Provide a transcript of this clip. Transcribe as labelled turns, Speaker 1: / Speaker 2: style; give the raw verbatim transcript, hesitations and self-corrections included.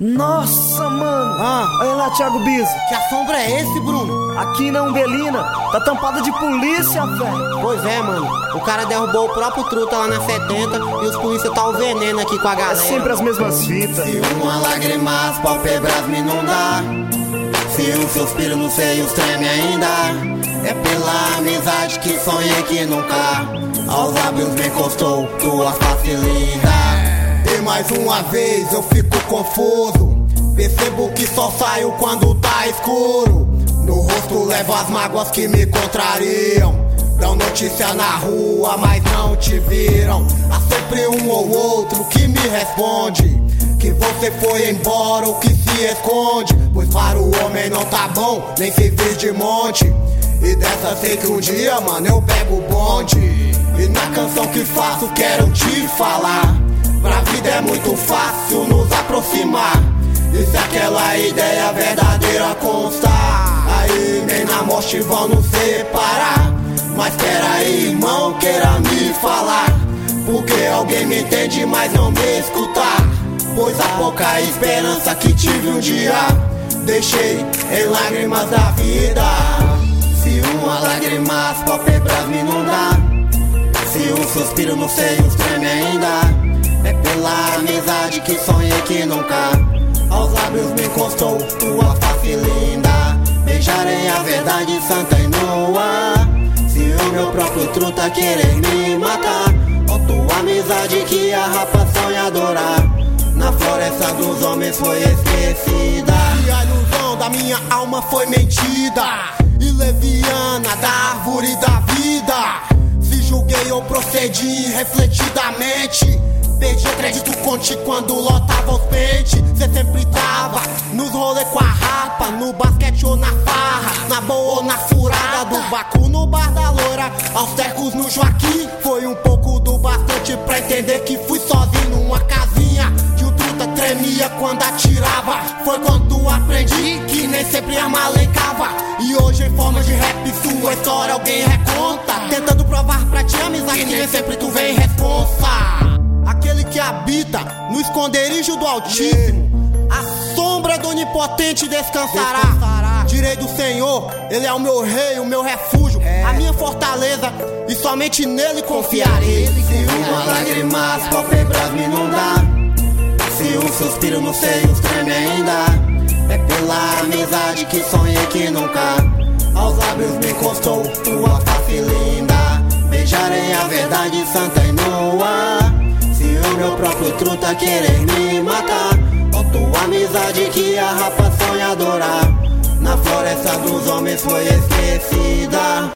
Speaker 1: Nossa, mano!
Speaker 2: Ah,
Speaker 1: olha lá, Thiago Biso.
Speaker 2: que assombro é esse, Bruno?
Speaker 1: Aqui na Umbelina, tá tampada de polícia, velho.
Speaker 2: Pois é, mano. O cara derrubou o próprio truta lá na setenta e os polícia tá o veneno aqui com a
Speaker 1: É
Speaker 2: galera.
Speaker 1: sempre as mesmas fitas.
Speaker 2: Se uma lágrima as pálpebras me inundar, se um suspiro nos seios treme ainda, é pela amizade que sonhei que nunca aos lábios me encostou tua face linda. E mais uma vez eu fico confuso, percebo que só saio quando tá escuro. No rosto levo as mágoas que me contrariam, dão notícia na rua, mas não te viram. Há sempre um ou outro que me responde que você foi embora ou que se esconde, pois para o homem não tá bom nem se vir de monte. E dessa sei que um dia, mano, eu pego o bonde. E na canção que faço quero te falar, pra vida é muito fácil nos aproximar, e se aquela ideia verdadeira constar, aí nem na morte vão nos separar. Mas peraí, irmão, queira me falar, porque alguém me entende, mas não me escutar. Pois a pouca esperança que tive um dia deixei em lágrimas da vida. Se uma lágrima as pálpebras me inundar, se um suspiro nos seios treme ainda, é pela amizade que sonhei que nunca aos lábios me encostou tua face linda. Beijarei a verdade santa e nua, se o meu próprio truta querer me matar, ó tua amizade que a rapa sonha adorar, na floresta dos homens foi esquecida. E a ilusão da minha alma foi mentida e leviana da árvore da vida. Se julguei ou procedi refletidamente, perdi crédito contigo quando lotava os pentes. Cê sempre tava nos rolê com a rapa, no basquete ou na farra, na boa ou na furada do Bacu, no bar da loira, aos tecos no Joaquim. Foi um pouco do bastante pra entender que fui sozinho numa casinha, que o truta tremia quando atirava. Foi quando aprendi que nem sempre a malencava, e hoje em forma de rap sua história alguém reconta, tentando provar pra ti amizade que nem sempre tu vem responsa. Aquele que habita no esconderijo do Altíssimo, a sombra do Onipotente descansará. descansará. Direi do Senhor, Ele é o meu rei, o meu refúgio, é. a minha fortaleza, e somente nele confiarei. Se uma lágrima as pálpebras me inundar, se um suspiro nos seios treme ainda, é pela amizade que sonhei que nunca aos lábios me encostou tua face linda. Beijarei a verdade santa e nua, se o meu próprio truta querer me matar, ó tua amizade que a rapa sonha adorar, na floresta dos homens foi esquecida.